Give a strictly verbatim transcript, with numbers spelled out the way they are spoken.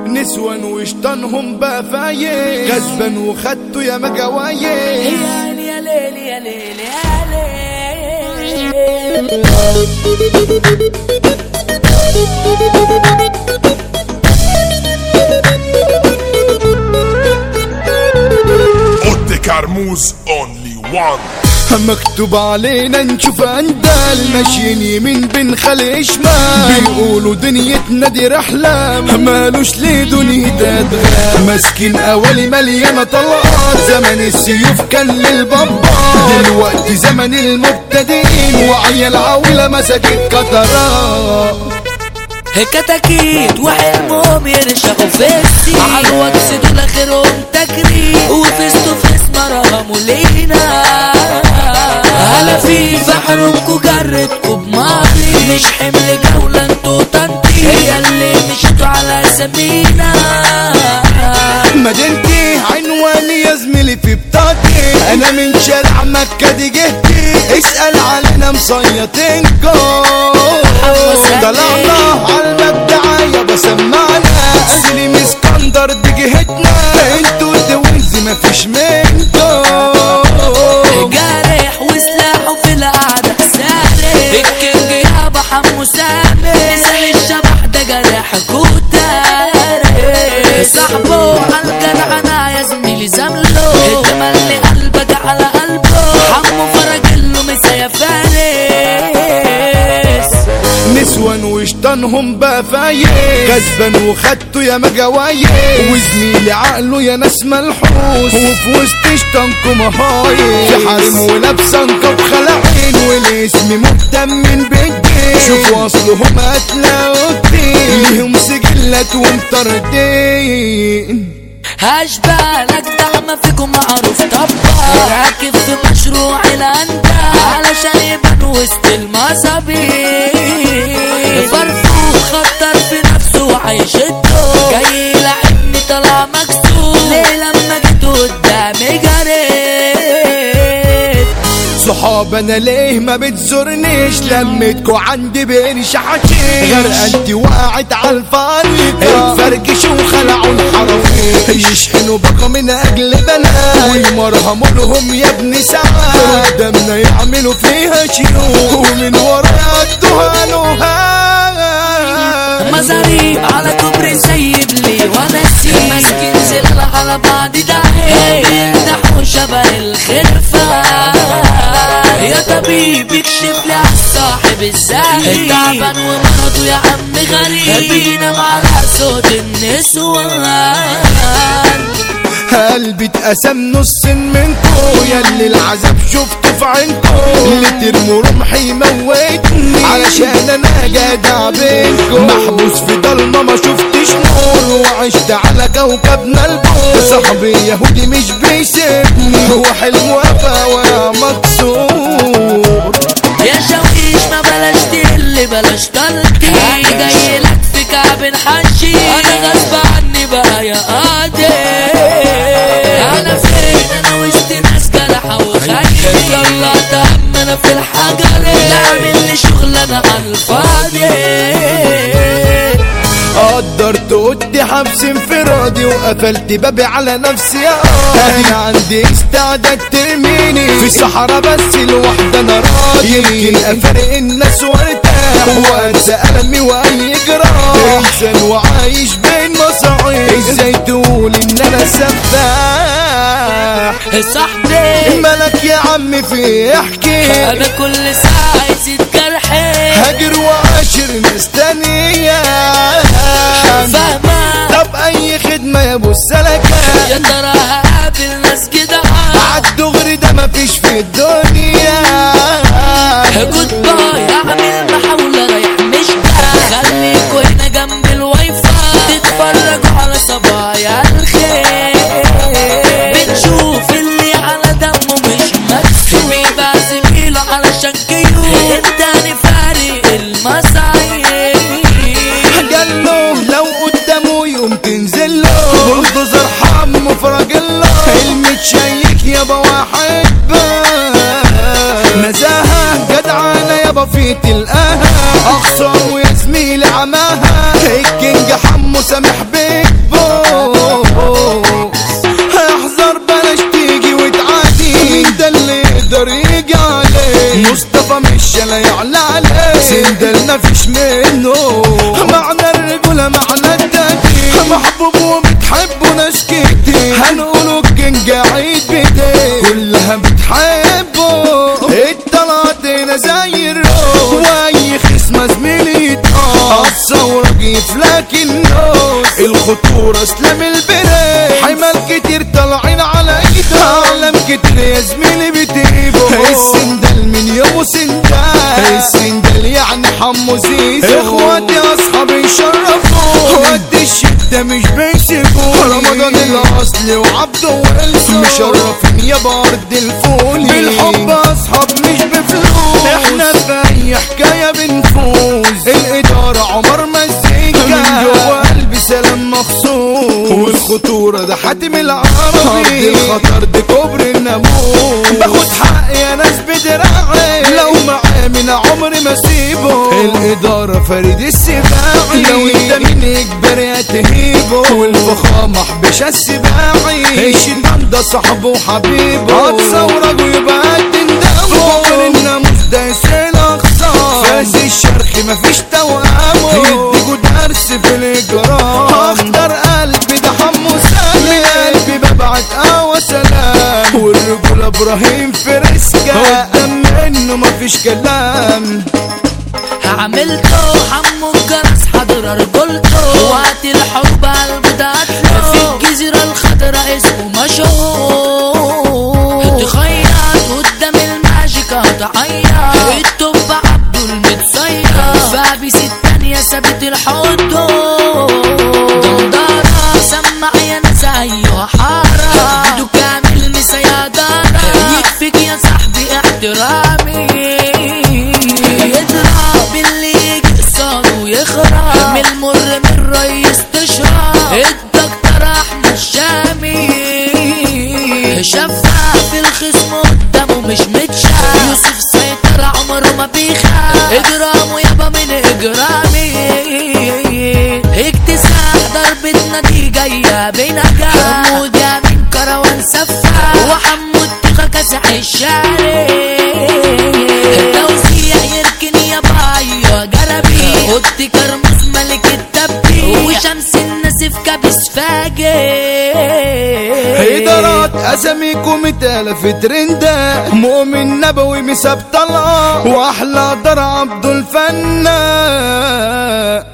نسوان وشطانهم بقى فايق غزبان وخدته يا مجوايق يا ليل يا ليل يا ليل يا ليل اوتي كرموز اونلي وان. مكتوب علينا نشوف اندال ماشيين يمين بين خلق شمال بيقولوا دنيتنا دي رحلة مالوش ليه دنيتها تغال ماسكين قوالي مليانة طلقات زمن السيوف كان للبابات دلوقتي زمن المبتدئين وعيال عولة مسكت قطرات كتاكيت وحلمهم ينشقوا في السين على الوكس دول اخرهم تكريم وفيستو فيس مرهموا لينا هلا في بحركوا جرتكوا بماضي مش حمل جولة انتوا تنطيط هي اللي مشيتوا على سمينا مدينتي عنواني يا زميلي في بطاقتي انا من شارع مكة دي جهتي اسأل علينا مصيطينكو طلعنا عالمبدعية بسمعنا سليم اسكندر دي جهتنا انتوا الدوينز مفيش منكو جارح وسلاحه في القعدة سارح الكينج يابا حمو سامي مثال الشبح ده جارح كوتاري صاحبه عالجدعنة يا زميلي زمله تملي قلبك على قلبه حمو فرجله مسا يا فارس نسوان وشطانهم بقى فايق غزبان وخدته يا مجوايق وزميلي عقله يا ناس ملحوس وفي وسط شطانكم هايق في حريم ولابسه نقاب خلعين والاسم مهتم بالدين شوفوا اصلهم هتلاقوا كتير ليهم سجلات ومطردين هشبالك دعم فيكم معروف طبع راكب في مشروع الانت علشان يبان وسط المصابيح فرفوخ خطر في نفسه وعيشته جاي لعبني طلع مكسور ليه لما جيت قدامي جريت صحاب انا ليه ما بتزورنيش لمتكوا عندي بين شحاتين غير انتي وقعت عالفريقة اتفرجشوا وخلعوا الحرفين يشحنوا بقى من اجل بنات ويمرهموا لهم يا ابن ساعات قدامنا يعملوا فيها شيوخ ومن ورا يدوها لوها مزاري على كوبري سيب لي ونسي ماسكين زلة على بعض داهي بيمدحوا شبه الخرفة يا طبيب اكشف لي عالصاحب الزاهي تعبان ومرضه يا عم غريب بينام على صوت النسوان قلبي اتقسم نص منكو ياللي العذاب شفته في عينكو اللي ترموا رمحي موتني علشان انا جدع بينكو محبوس في ضلمه ما شفتش نور وعشت على كوكبنا البور صاحبي يهودي مش بيسيبني هو حلم وفا ويا مكسور يا شويش ما بلاش تقل بلاش تلقي انا جاي لك في كعب حشي انا غصب عني بقى يا قادر انا فين انا وسط ناس جرحة وخايف يلا تأمنا في الحجر نعمل لي شغل انا على الفاضي قدرت قدي حبس انفرادي وقفلت بابي على نفسي يا انا عندي استعداد ترميني في صحراء بس الوحدة انا راضي يمكن افرق الناس وارتاح وانسى المي واي جراح انسان وعايش بين مصاعب ازاي تقول ان انا سفاح صاحبي مالك يا عم في احكي انا كل ساعة يزيد جرحي هاجر وعاشر ناس تانية فاهمة طب اي خدمة يا ابو السلكة يا ترى هقابل ناس جدعة عالدغري ده مفيش في الدنيا جود باي اعمل محاولة رايح مش جاي خليكوا هنا جنب الواي فاي تتفرجوا على صبايا الخير بتشوف اللي على دمه مش مكسور بيبقى زميله علشان كيو التاني فارق المصايب قاله لو قدامه يوم تنزله بلدوزر حمو فرجله المتشيك يابا واحد نزاهة جدعانة يابا في تلقاها اخصام ويا زميلي عماها الكينج حمو سامح بيه بيكبوس. احذر بلاش تيجي وتعادي، مين ده اللي يقدر يجي عليه؟ مصطفى مش لا يعلى عليه، سندل مفيش منه. معنى الرجولة معنى التأكيد، محبوب وبتحبه ناس كتير. هنقوله الجن قاعد بيديه كلها بتحبه. الطلعت هنا زي الروح، واي خصمة زميلي يتقاس. الثورة جيت لكن الناس الخطورة اسلام البريد. حمال كتير طالعين على ايدها، اعلام كتير يا زميلي بتجيبه. السندل من يومه سندل، السندل يعني حمو زيزو. اخواتي اصحابي يشرفوا، وقت الشدة مش بيسيبوني. رمضان الاصلي وعبده وإلسو مشرفين يا بارد الفولي. بالحب اصحاب مش بفلوس، احنا في اي حكاية بنفوز. الادارة عمر مزيكا، من جوا قلبي سلام مخصوص. والخطورة ده حاتم العربي، ارض الخطر ده كبر الناموس. باخد حقي يا ناس بدراعي، لو معاه من عمري ما سيبه. الادارة فريد السباعي، لو انت من اجبار يا تهيبه. والفخامة حبش السباعي، الشيطان ده صاحبه وحبيبه. هتصورك ويبقى قد ندمه، فقر الناموس ده يسيل اخصام. فاز الشرخ مفيش توامه، يديكوا درس في الاجرام. اخضر قلبي ده حمو سالم، من قلبي ببعت قهوة سلام. والرجولة ابراهيم فرسكة، قدام منه مفيش كلام. عملته حمو الجرس حضر رجولته، وقت الحب قلبه دقتله. في الجزيرة الخضراء اسمه مشهور، تخيط قدام الماجيكا تعيط. التوب عبده المتصير، فابيس التانية سابت الحدود. دندارة سمع يا ناس ايوه حارة، بدو كامل مسيادارة. يكفيك يا صاحبي احترامي، يخرج من المر من رئيس تشرب. الدكتور احمد الشامي شفاف في الخصم قدامه مش متشاف. يوسف سيطر عمره ما بيخاف، اجرامه يابا من اجرامي. اكتساح ضربتنا دي جايه بنجاح. حمود من كروان سفاح، وحمود تخا كاسح الشارع. التوزيع يركن يا بايو جربي، قلت كرموز ملك التبكي. وشمس النسيف كابس فاجر. ادارات اساميكم اتالف ترندا، مؤمن نبوي مساب طلقه. واحلى دار عبد الفنان.